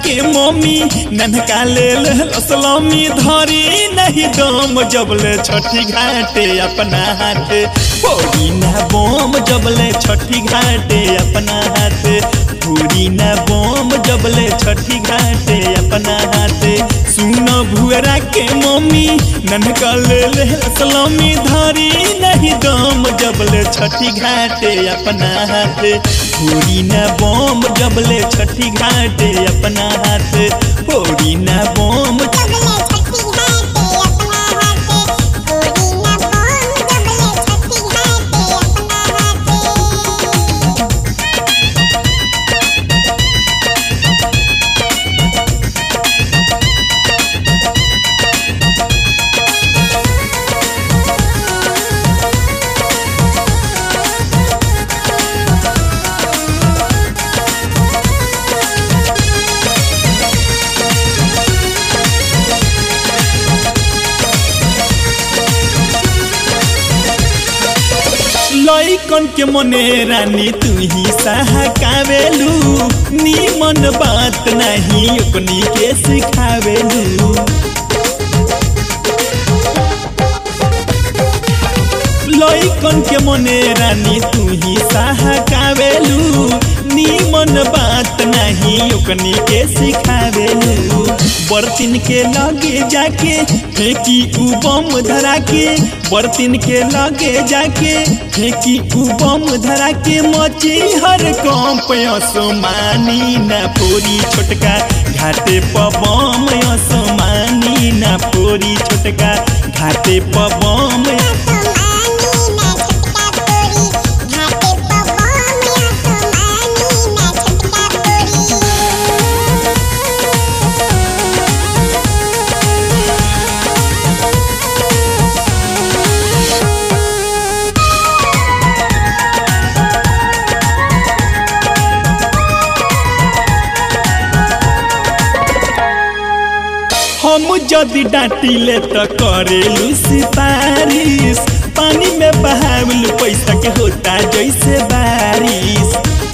के मम्मी ननका ले लसलमी धरी नहीं दम जबले छठी घाटे अपना हाथे फोड़ी ना बम जबले छठी घाटे अपना हाथे फोड़ी ना बम जबले छठी घाटे अपना हाथे सुन भुअरा के मम्मी ननका ले लसलमी धरी नहीं दम जबले छठी घाटे अपना हाथे फोड़ी ना बम जबले छठी घाटे अपना हाथे फोड़ी ना बम लइकन के मने रानी तू ही सहकावेलू नीमन बात नहीं ओकनी के सिखावेलू लइकन के मने रानी तू ही सहकावेलू नीमन बात नहीं ओकनी के सिखावेलू बर्तन के लगे जाके फेंकी उ बम धरा के बर्तन के लगे जाके फेंकी उ बम धरा के मची हर कंप असमानी ना फोरी छोटका घाटे प बम असमानी ना फोरी छोटका घाटे प बम हम जदि डांटिले तो करेलू सिफारिश पानी में बहावलू पैसा के होता जैसे बारिश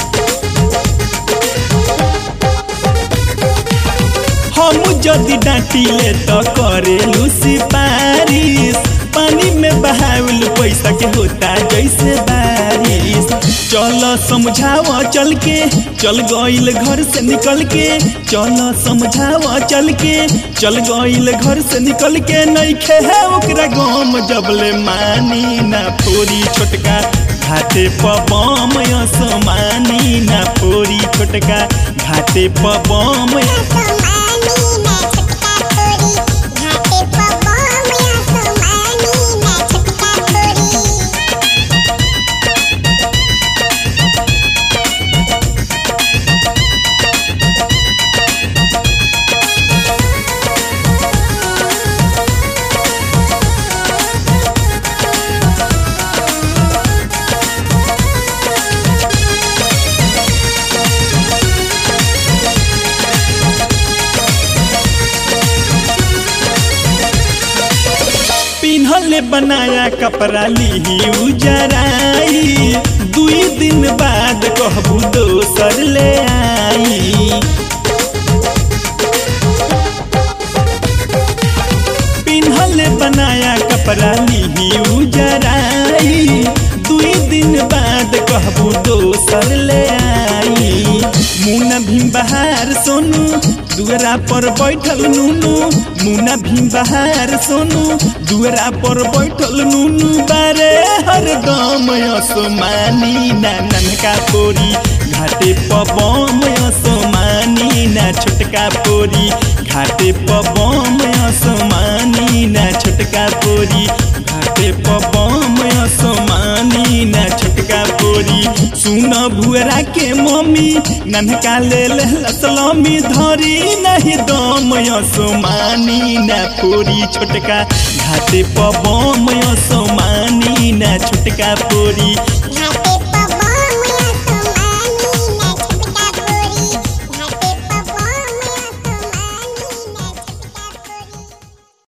हम जदि डांटिले तो करेलू सिफारिश पानी में बहावलू पैसा के होता जैसे बारिश चल समझावा चल के चल गईल घर से निकल के चल समझावा चल के चल गईल घर से निकल के नहीं खे है ओकरा गम जबले मानी ना फोरी छोटका घाटे प बम असमानी ना फोरी छोटका घाटे प बम पिन्हले बनाया कपड़ा ली उजराई 2 दिन बाद कहबू दोसर ले आई पिन्हले बनाया कपड़ा ली उजराई 2 दिन बाद कहबू दोसर ले आई मुना भीम बहार सोनू दुअरा पर बैठल नूनू मुना भीम बहार सोनू दुअरा पर बैठल नूनू बारे हर दम असमानी ना ननका पोरी घाटे प बम असमानी ना छोटका पोरी घाटे प बम असमानी ना छोटका पोरी घाटे प बम असमानी ना छोटका पोरी सुन भुअरा के मम्मी ननका ले लसलमी धरी नहीं दम असमानी ना फोरी छोटका घाटे प बम असमानी ना छोटका पोरी